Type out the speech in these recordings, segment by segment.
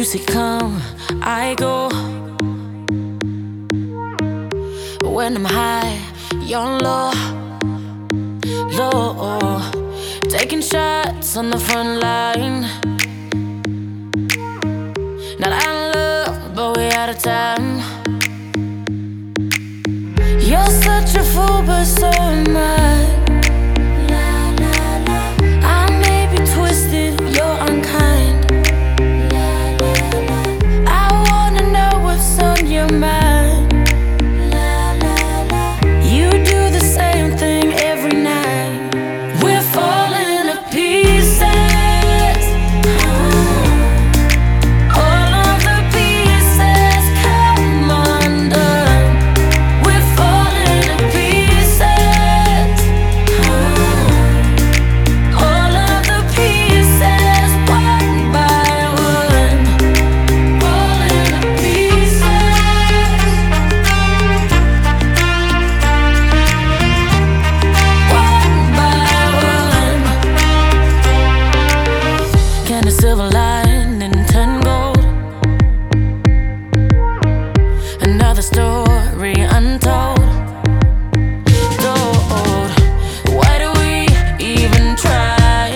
say come, I go. When I'm high, you're low, low. Taking shots on the front line. Not out of love, but we out of time. You're such a fool, but so am I. I may be twisted, you're unkind. I wanna know what's on your mind. You do the same thing every night. We're falling to pieces. All of the pieces come undone. We're falling to pieces. All of the pieces, one by one. Falling to pieces. One by one. Can a silver lining turn gold? Another story untold. Told. Why do we even try?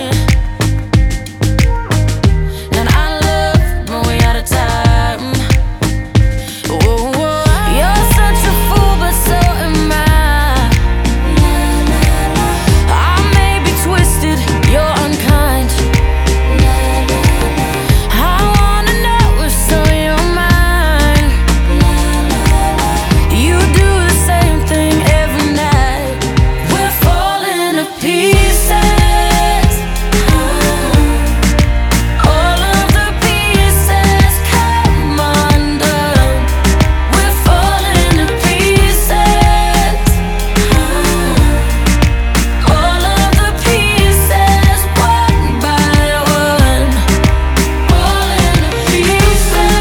And I love, but we out of time. Whoa. You're such a fool, but so am I. I may be twisted, you're unkind. I wanna know what's on your mind. You do the same thing every night. We're falling to pieces. All of the pieces come undone. We're falling to pieces. All of the pieces, one by one. Falling to pieces.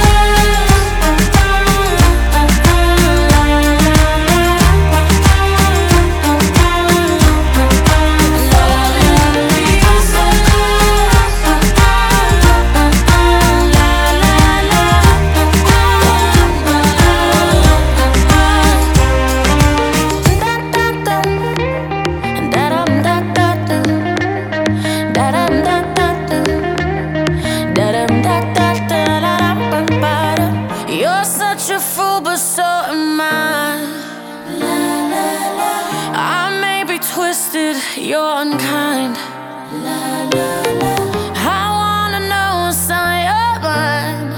You're such a fool, but so am I. I may be twisted, you're unkind. I wanna know what's on your mind.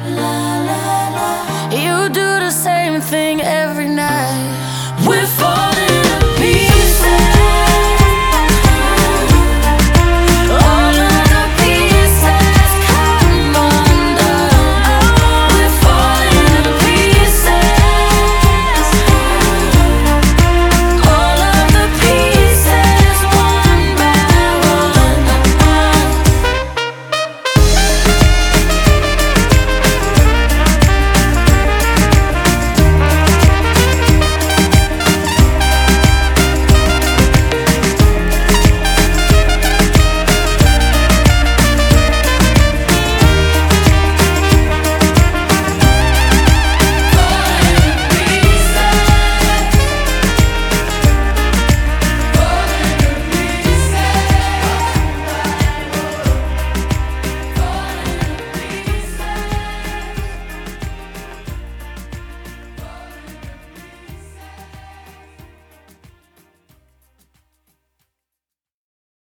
You do the same thing every night. We're falling.